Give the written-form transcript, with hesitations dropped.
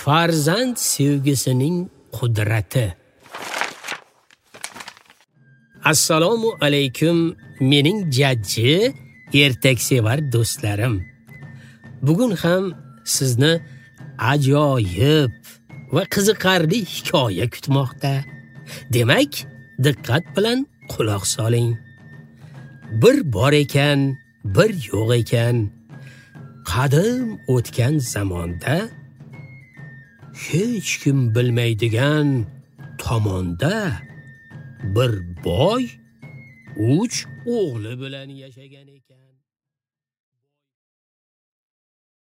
Farzand sevgisining qudrati. Assalomu alaykum mening jajji, ertaksevar do'stlarim. Bugun ham sizni ajoyib va qiziqarli hikoya kutmoqda. Demak, diqqat bilan quloq soling. Bir bor ekan, bir yo'q ekan. Qadim o'tgan zamonda hech kim bilmaydigan tomonda bir boy 3 o'g'li bilan yashagan ekan.